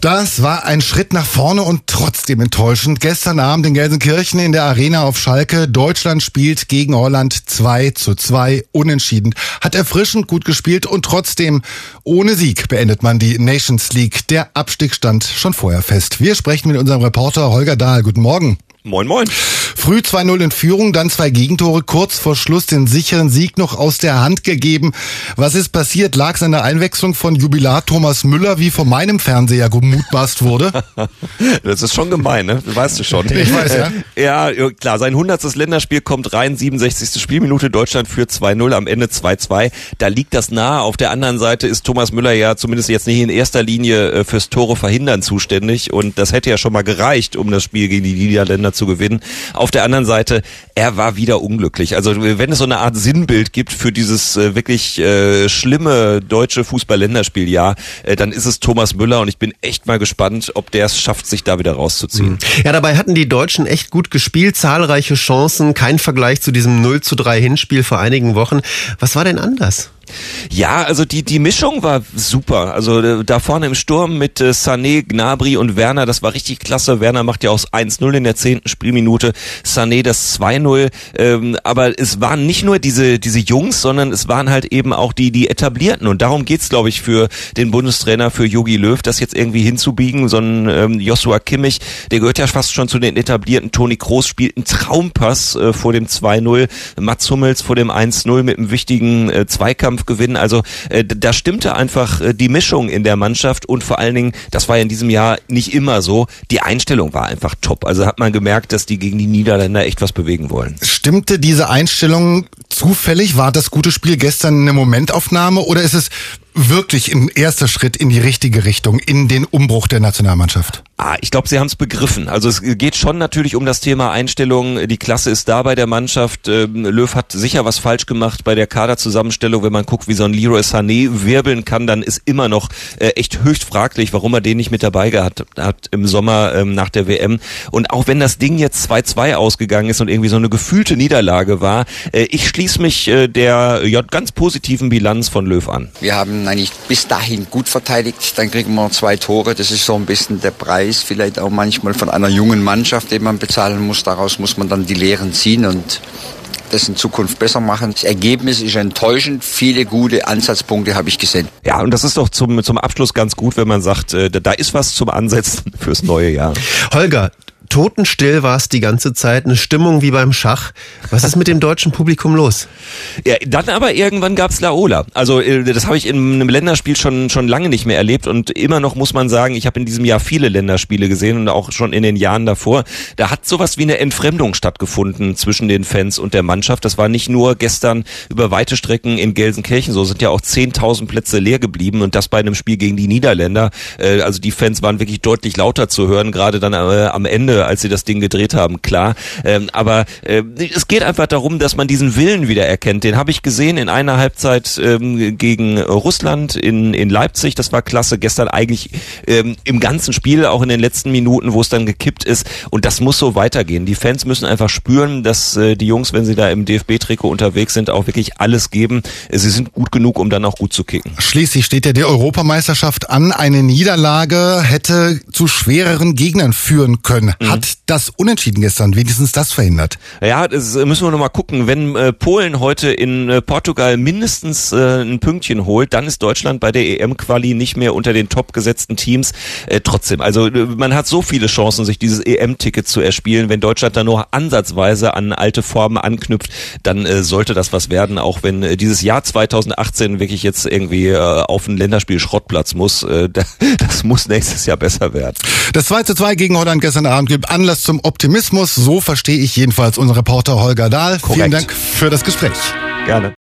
Das war ein Schritt nach vorne und trotzdem enttäuschend. Gestern Abend in Gelsenkirchen in der Arena auf Schalke. Deutschland spielt gegen Holland 2:2 unentschieden. Hat erfrischend gut gespielt und trotzdem ohne Sieg beendet man die Nations League. Der Abstieg stand schon vorher fest. Wir sprechen mit unserem Reporter Holger Dahl. Guten Morgen. Moin, moin. Früh 2:0 in Führung, dann 2 Gegentore, kurz vor Schluss den sicheren Sieg noch aus der Hand gegeben. Was ist passiert? Lag es an der Einwechslung von Jubilar Thomas Müller, wie von meinem Fernseher gemutmaßt wurde? Das ist schon gemein, ne? Weißt du schon. Ich weiß, ja. Ja, klar, sein 100. Länderspiel kommt rein, 67. Spielminute, Deutschland führt 2:0, am Ende 2:2. Da liegt das nahe. Auf der anderen Seite ist Thomas Müller ja zumindest jetzt nicht in erster Linie fürs Tore verhindern zuständig und das hätte ja schon mal gereicht, um das Spiel gegen die Niederländer zu gewinnen. Auf der anderen Seite, er war wieder unglücklich. Also wenn es so eine Art Sinnbild gibt für dieses wirklich schlimme deutsche Fußball-Länderspieljahr, dann ist es Thomas Müller und ich bin echt mal gespannt, ob der es schafft, sich da wieder rauszuziehen. Ja, dabei hatten die Deutschen echt gut gespielt, zahlreiche Chancen, kein Vergleich zu diesem 0:3 Hinspiel vor einigen Wochen. Was war denn anders? Ja, also die Mischung war super. Also da vorne im Sturm mit Sané, Gnabry und Werner, das war richtig klasse. Werner macht ja aus 1:0 in der 10. Spielminute, Sané das 2:0. Aber es waren nicht nur diese Jungs, sondern es waren halt eben auch die Etablierten. Und darum geht's, glaube ich, für den Bundestrainer, für Jogi Löw, das jetzt irgendwie hinzubiegen. So ein Joshua Kimmich, der gehört ja fast schon zu den Etablierten. Toni Kroos spielt einen Traumpass vor dem 2:0. Mats Hummels vor dem 1:0 mit einem wichtigen Zweikampf gewinnen. Also da stimmte einfach die Mischung in der Mannschaft und vor allen Dingen, das war ja in diesem Jahr nicht immer so, die Einstellung war einfach top. Also hat man gemerkt, dass die gegen die Niederländer echt was bewegen wollen. Stimmte diese Einstellung zufällig? War das gute Spiel gestern eine Momentaufnahme oder ist es wirklich ein erster Schritt in die richtige Richtung, in den Umbruch der Nationalmannschaft? Ich glaube, sie haben es begriffen. Also es geht schon natürlich um das Thema Einstellung. Die Klasse ist da bei der Mannschaft. Löw hat sicher was falsch gemacht bei der Kaderzusammenstellung. Wenn man guckt, wie so ein Leroy Sané wirbeln kann, dann ist immer noch echt höchst fraglich, warum er den nicht mit dabei gehabt hat im Sommer nach der WM. Und auch wenn das Ding jetzt 2:2 ausgegangen ist und irgendwie so eine gefühlte Niederlage war, ich schließe mich der ganz positiven Bilanz von Löw an. Wir haben eigentlich bis dahin gut verteidigt, dann kriegen wir 2 Tore, das ist so ein bisschen der Preis, vielleicht auch manchmal von einer jungen Mannschaft, den man bezahlen muss, daraus muss man dann die Lehren ziehen und das in Zukunft besser machen. Das Ergebnis ist enttäuschend, viele gute Ansatzpunkte habe ich gesehen. Ja, und das ist doch zum Abschluss ganz gut, wenn man sagt, da ist was zum Ansetzen fürs neue Jahr. Holger, totenstill war es die ganze Zeit, eine Stimmung wie beim Schach. Was ist mit dem deutschen Publikum los? Ja, dann aber irgendwann gab's Laola. Also das habe ich in einem Länderspiel schon lange nicht mehr erlebt und immer noch muss man sagen, ich habe in diesem Jahr viele Länderspiele gesehen und auch schon in den Jahren davor. Da hat sowas wie eine Entfremdung stattgefunden zwischen den Fans und der Mannschaft. Das war nicht nur gestern über weite Strecken in Gelsenkirchen so, sind ja auch 10.000 Plätze leer geblieben und das bei einem Spiel gegen die Niederländer. Also die Fans waren wirklich deutlich lauter zu hören, gerade dann am Ende, als sie das Ding gedreht haben, klar. Aber es geht einfach darum, dass man diesen Willen wieder erkennt. Den habe ich gesehen in einer Halbzeit gegen Russland in Leipzig. Das war klasse. Gestern eigentlich im ganzen Spiel, auch in den letzten Minuten, wo es dann gekippt ist. Und das muss so weitergehen. Die Fans müssen einfach spüren, dass die Jungs, wenn sie da im DFB-Trikot unterwegs sind, auch wirklich alles geben. Sie sind gut genug, um dann auch gut zu kicken. Schließlich steht ja die Europameisterschaft an. Eine Niederlage hätte zu schwereren Gegnern führen können. Hat das Unentschieden gestern wenigstens das verhindert? Ja, das müssen wir noch mal gucken. Wenn Polen heute in Portugal mindestens ein Pünktchen holt, dann ist Deutschland bei der EM-Quali nicht mehr unter den top gesetzten Teams. Trotzdem, also man hat so viele Chancen, sich dieses EM-Ticket zu erspielen. Wenn Deutschland da nur ansatzweise an alte Formen anknüpft, dann sollte das was werden, auch wenn dieses Jahr 2018 wirklich jetzt irgendwie auf ein Länderspiel-Schrottplatz muss. Das muss nächstes Jahr besser werden. Das 2:2 gegen Holland gestern Abend gibt Anlass zum Optimismus. So verstehe ich jedenfalls unseren Reporter Holger Dahl. Korrekt. Vielen Dank für das Gespräch. Gerne.